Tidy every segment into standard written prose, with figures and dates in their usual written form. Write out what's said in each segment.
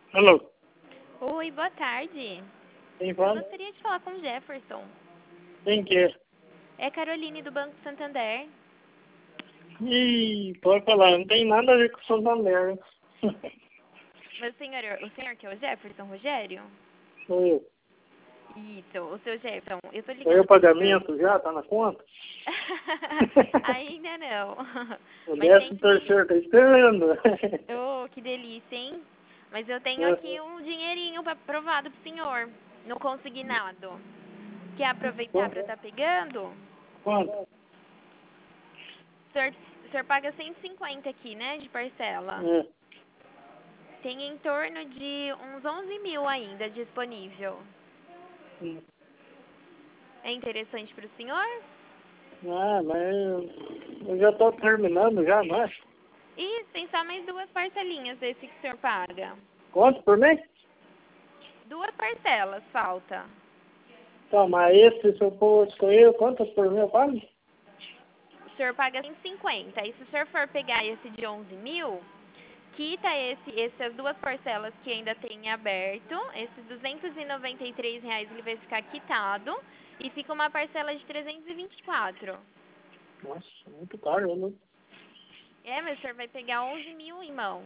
Alô, Oi, boa tarde. quem Eu fala? gostaria de falar com o Jefferson. Quem que é? É Caroline do Banco Santander. Ih, pode falar, não tem nada a ver com o Santander, né? Mas o senhor que é o Jefferson Rogério? Sou eu. Isso, o seu Jefferson. Eu tô Foi o ligando porque... pagamento já? Tá na conta? Ainda não. O Mas tem décimo que... terceiro tá esperando. Oh, que delícia, hein? Mas eu tenho aqui É, um dinheirinho aprovado pro senhor. No consignado. Quer aproveitar pra Quanto? estar pegando? Quanto? O senhor paga 150 aqui, né, de parcela. É. Tem em torno de uns 11 mil ainda disponível. Hum. É interessante para o senhor? Ah, mas eu já tô terminando já, não é? E tem só mais duas parcelinhas desse que o senhor paga. Quanto por mês? Duas parcelas falta. Tá, mas esse, se eu for escolher, quanto por mês eu pago? O senhor paga 150. E se o senhor for pegar esse de 11 mil, quita essas duas parcelas que ainda tem em aberto. Esses R$ 293 ele vai ficar quitado. E fica uma parcela de 324. Nossa, muito caro, né? É, mas o senhor vai pegar 11 mil em mãos.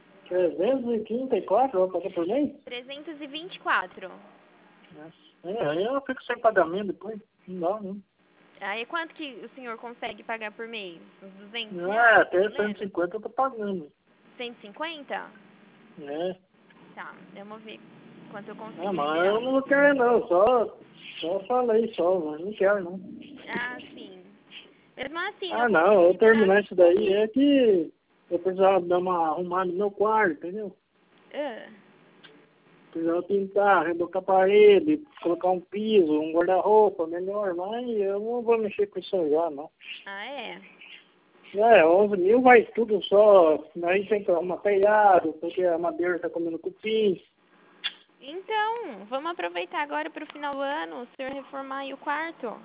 334 eu vou pagar por mês? 324. Nossa. Aí eu fico sem pagamento depois. Não dá, não. Aí quanto que o senhor consegue pagar por mês? Uns 200 Não, reais, até mais ou menos? 150 eu tô pagando. 150? Né? Tá, vamos ver quanto eu Ah, consigo mas tirar. eu não quero não, só falei só, mas não quero não. Ah, sim. Mesmo assim, eu Ah não, consigo eu liberar. terminar isso daí é que eu precisava dar uma arrumada no meu quarto, entendeu? Ah, Precisava pintar, rebocar a parede, colocar um piso, um guarda-roupa melhor, mas eu não vou mexer com isso já, não. ah, é? 11 mil vai tudo só, aí tem que arrumar telhado, porque a madeira tá comendo cupim. Então, vamos aproveitar agora para o final do ano, o senhor reformar aí o quarto.